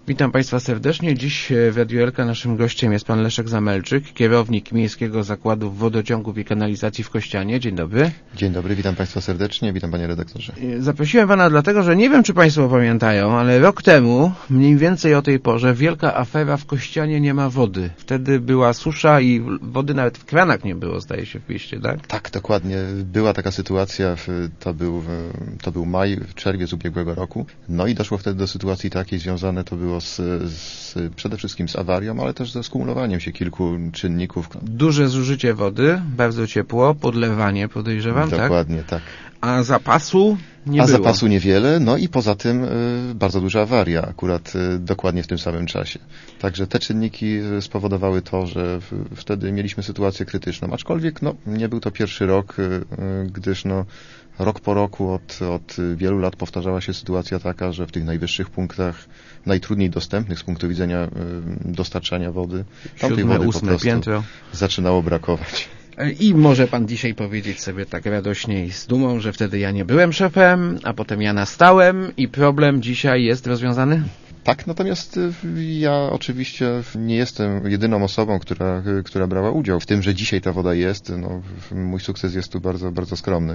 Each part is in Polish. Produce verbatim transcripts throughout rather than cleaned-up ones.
Witam Państwa serdecznie. Dziś w Radiu Elka naszym gościem jest Pan Leszek Zamelczyk, kierownik Miejskiego Zakładu Wodociągów i Kanalizacji w Kościanie. Dzień dobry. Dzień dobry, witam Państwa serdecznie, witam Panie redaktorze. Zaprosiłem Pana dlatego, że nie wiem, czy Państwo pamiętają, ale rok temu, mniej więcej o tej porze, wielka afera w Kościanie, nie ma wody. Wtedy była susza i wody nawet w kranach nie było, zdaje się, w mieście, tak? Tak, dokładnie. Była taka sytuacja, to był, to był maj, czerwiec ubiegłego roku. No i doszło wtedy do sytuacji takiej, związane to było z, z, przede wszystkim z awarią, ale też ze skumulowaniem się kilku czynników. Duże zużycie wody, bardzo ciepło, podlewanie podejrzewam, tak? Dokładnie, tak. A zapasu nie A było. zapasu niewiele, no i poza tym y, bardzo duża awaria, akurat y, dokładnie w tym samym czasie. Także te czynniki spowodowały to, że w, wtedy mieliśmy sytuację krytyczną, aczkolwiek no, nie był to pierwszy rok, y, y, gdyż no, rok po roku od, od wielu lat powtarzała się sytuacja taka, że w tych najwyższych punktach, najtrudniej dostępnych z punktu widzenia y, dostarczania wody, tamtej Siódme, wody ósme po prostu piętro. zaczynało brakować. I może Pan dzisiaj powiedzieć sobie tak radośnie i z dumą, że wtedy ja nie byłem szefem, a potem ja nastałem i problem dzisiaj jest rozwiązany? Tak, natomiast ja oczywiście nie jestem jedyną osobą, która, która brała udział w tym, że dzisiaj ta woda jest. No, mój sukces jest tu bardzo, bardzo skromny.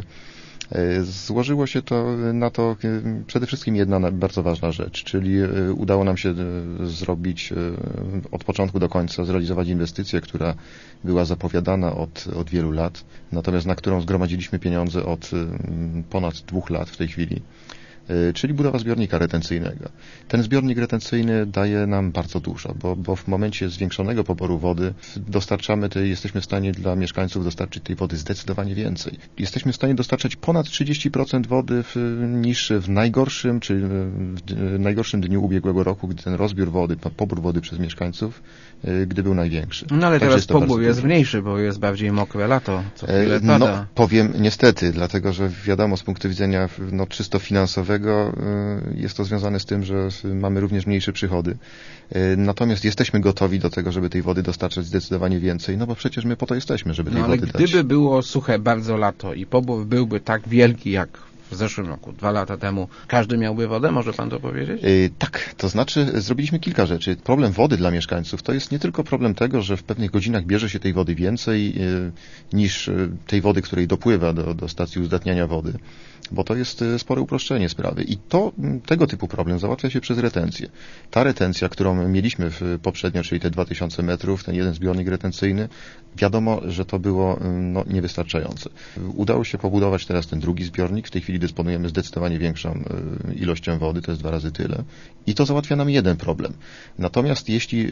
Złożyło się to na to przede wszystkim jedna bardzo ważna rzecz, czyli udało nam się zrobić od początku do końca, zrealizować inwestycję, która była zapowiadana od, od wielu lat, natomiast na którą zgromadziliśmy pieniądze od ponad dwóch lat w tej chwili. Czyli budowa zbiornika retencyjnego. Ten zbiornik retencyjny daje nam bardzo dużo, bo, bo w momencie zwiększonego poboru wody dostarczamy tej, jesteśmy w stanie dla mieszkańców dostarczyć tej wody zdecydowanie więcej. Jesteśmy w stanie dostarczać ponad trzydzieści procent wody w, niż w najgorszym, czy w najgorszym dniu ubiegłego roku, gdy ten rozbiór wody, pobór wody przez mieszkańców, gdy był największy. No ale Także teraz jest pobór jest dużo. mniejszy, bo jest bardziej mokre lato, co chwilę pada. No, powiem niestety, dlatego że wiadomo, z punktu widzenia no, czysto finansowego jest to związane z tym, że mamy również mniejsze przychody. Natomiast jesteśmy gotowi do tego, żeby tej wody dostarczać zdecydowanie więcej, no bo przecież my po to jesteśmy, żeby tej no, ale wody gdyby dać. było suche bardzo lato i pobór byłby tak wielki jak w zeszłym roku, dwa lata temu, każdy miałby wodę? Może Pan to powiedzieć? Yy, tak, to znaczy zrobiliśmy kilka rzeczy. Problem wody dla mieszkańców to jest nie tylko problem tego, że w pewnych godzinach bierze się tej wody więcej yy, niż yy, tej wody, której dopływa do, do stacji uzdatniania wody, bo to jest yy, spore uproszczenie sprawy i to, yy, tego typu problem załatwia się przez retencję. Ta retencja, którą mieliśmy w, poprzednio, czyli te dwa tysiące metrów, ten jeden zbiornik retencyjny, wiadomo, że to było yy, no, niewystarczające. Udało się pobudować teraz ten drugi zbiornik, w tej chwili dysponujemy zdecydowanie większą ilością wody, to jest dwa razy tyle. I to załatwia nam jeden problem. Natomiast jeśli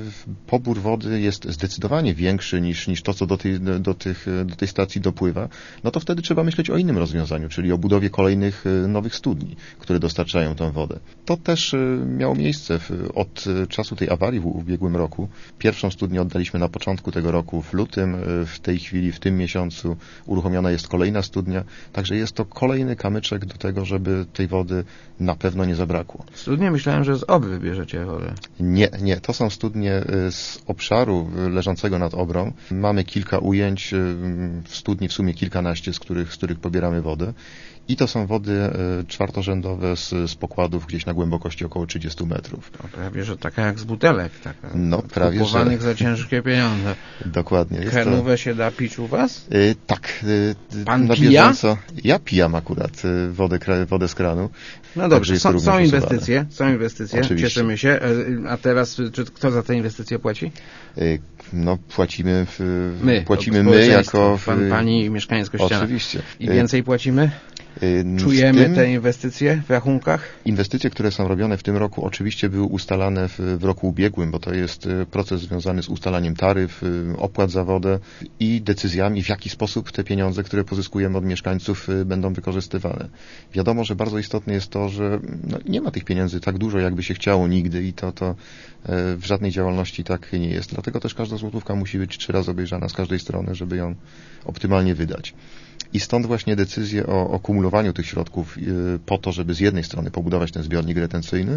pobór wody jest zdecydowanie większy niż, niż to, co do tej, do, tych, do tej stacji dopływa, no to wtedy trzeba myśleć o innym rozwiązaniu, czyli o budowie kolejnych nowych studni, które dostarczają tę wodę. To też miało miejsce w, od czasu tej awarii w ubiegłym roku. Pierwszą studnię oddaliśmy na początku tego roku, w lutym. W tej chwili, w tym miesiącu uruchomiona jest kolejna studnia, także jest to kolejny kamyczek do tego, żeby tej wody na pewno nie zabrakło. Studnie myślałem, że z Obry bierzecie wodę. Nie, nie. To są studnie z obszaru leżącego nad Obrą. Mamy kilka ujęć w studni, w sumie kilkanaście, z których, z których pobieramy wodę. I to są wody czwartorzędowe z, z pokładów gdzieś na głębokości około trzydziestu metrów. No, prawie, że taka jak z butelek. Taka no, prawie, kupowanych że... za ciężkie pieniądze. Dokładnie. Krenówę to... się da pić u Was? Yy, tak. Yy, Pan na pija? bieżąco. Ja pijam akurat yy, wodę, wodę z kranu. No dobrze, są, są inwestycje, są inwestycje, Oczywiście. Cieszymy się. A teraz, czy kto za te inwestycje płaci? Yy, no, płacimy w, my, płacimy my jako... W... Pan, pani i mieszkaniec Kościana. Oczywiście. I więcej płacimy? Czujemy tym, te inwestycje w rachunkach? Inwestycje, które są robione w tym roku, oczywiście były ustalane w, w roku ubiegłym, bo to jest proces związany z ustalaniem taryf, opłat za wodę i decyzjami, w jaki sposób te pieniądze, które pozyskujemy od mieszkańców, będą wykorzystywane. Wiadomo, że bardzo istotne jest to, że no, nie ma tych pieniędzy tak dużo, jakby się chciało nigdy i to, to w żadnej działalności tak nie jest. Dlatego też każda złotówka musi być trzy razy obejrzana z każdej strony, żeby ją optymalnie wydać. I stąd właśnie decyzje o, o kumulowaniu tych środków po to, żeby z jednej strony pobudować ten zbiornik retencyjny,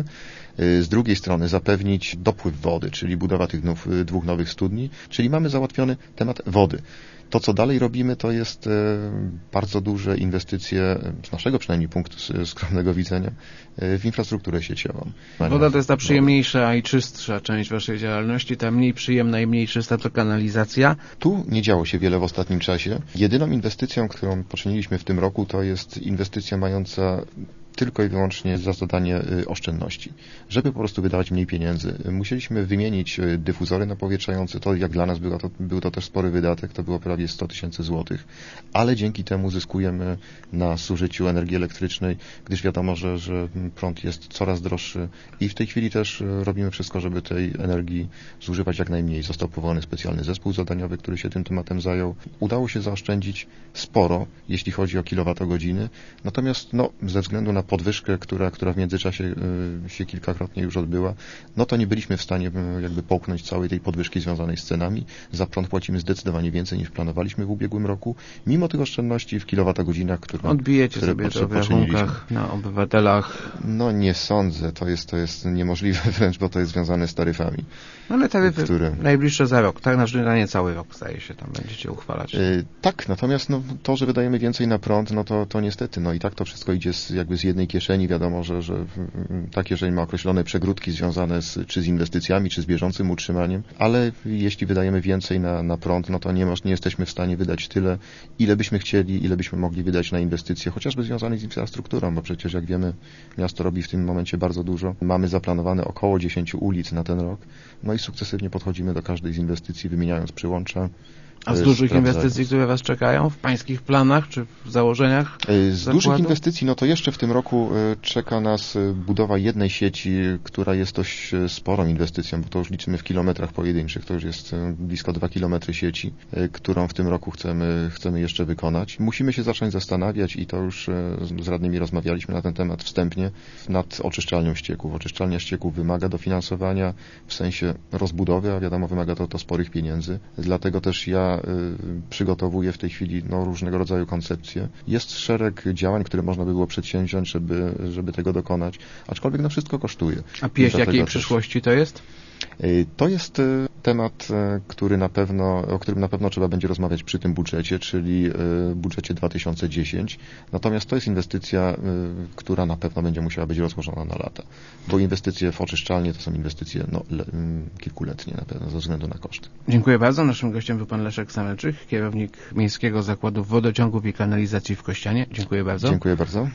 z drugiej strony zapewnić dopływ wody, czyli budowa tych dwóch nowych studni, czyli mamy załatwiony temat wody. To, co dalej robimy, to jest bardzo duże inwestycje, z naszego przynajmniej punktu skromnego widzenia, w infrastrukturę sieciową. Woda to jest ta przyjemniejsza i czystsza część waszej działalności, ta mniej przyjemna i mniej czysta to kanalizacja. Tu nie działo się wiele w ostatnim czasie. Jedyną inwestycją, którą poczyniliśmy w tym roku, to jest inwestycja mająca tylko i wyłącznie za zadanie oszczędności. Żeby po prostu wydawać mniej pieniędzy. Musieliśmy wymienić dyfuzory napowietrzające. To jak dla nas było to, był to też spory wydatek, to było prawie sto tysięcy złotych, ale dzięki temu zyskujemy na zużyciu energii elektrycznej, gdyż wiadomo, że, że prąd jest coraz droższy i w tej chwili też robimy wszystko, żeby tej energii zużywać jak najmniej. Został powołany specjalny zespół zadaniowy, który się tym tematem zajął. Udało się zaoszczędzić sporo, jeśli chodzi o kilowatogodziny, natomiast no, ze względu na podwyżkę, która, która w międzyczasie y, się kilkakrotnie już odbyła, no to nie byliśmy w stanie y, jakby połknąć całej tej podwyżki związanej z cenami. Za prąd płacimy zdecydowanie więcej niż planowaliśmy w ubiegłym roku, mimo tych oszczędności w kilowatogodzinach, które odbijecie które sobie to w rachunkach na obywatelach. No nie sądzę, to jest, to jest niemożliwe wręcz, bo to jest związane z taryfami. No ale taryfy które... najbliższe za rok, tak? Znaczy na nie cały rok, zdaje się, tam będziecie uchwalać. Y, tak, natomiast no, to, że wydajemy więcej na prąd, no to, to niestety, no i tak to wszystko idzie z, jakby z jednej kieszeni. Wiadomo, że, że ta kieszeń ma określone przegródki związane z, czy z inwestycjami, czy z bieżącym utrzymaniem, ale jeśli wydajemy więcej na, na prąd, no to nie, nie jesteśmy w stanie wydać tyle, ile byśmy chcieli, ile byśmy mogli wydać na inwestycje, chociażby związane z infrastrukturą, bo przecież jak wiemy, miasto robi w tym momencie bardzo dużo. Mamy zaplanowane około dziesięć ulic na ten rok, no i sukcesywnie podchodzimy do każdej z inwestycji, wymieniając przyłącza. A z dużych inwestycji, które was czekają w pańskich planach, czy w założeniach Z zakładu? dużych inwestycji, no to jeszcze w tym roku czeka nas budowa jednej sieci, która jest dość sporą inwestycją, bo to już liczymy w kilometrach pojedynczych, to już jest blisko dwa kilometry sieci, którą w tym roku chcemy, chcemy jeszcze wykonać. Musimy się zacząć zastanawiać i to już z radnymi rozmawialiśmy na ten temat wstępnie, nad oczyszczalnią ścieków. Oczyszczalnia ścieków wymaga dofinansowania w sensie rozbudowy, a wiadomo, wymaga to, to sporych pieniędzy. Dlatego też ja przygotowuję w tej chwili no, różnego rodzaju koncepcje. Jest szereg działań, które można by było przedsięwziąć, żeby, żeby tego dokonać, aczkolwiek no wszystko kosztuje. A pieśń jakiej też... przyszłości to jest? To jest temat, który na pewno, o którym na pewno trzeba będzie rozmawiać przy tym budżecie, czyli budżecie dwa tysiące dziesięć. Natomiast to jest inwestycja, która na pewno będzie musiała być rozłożona na lata, bo inwestycje w oczyszczalnie to są inwestycje no, le, kilkuletnie na pewno ze względu na koszty. Dziękuję bardzo. Naszym gościem był pan Leszek Samelczyk, kierownik Miejskiego Zakładu Wodociągów i Kanalizacji w Kościanie. Dziękuję bardzo. Dziękuję bardzo.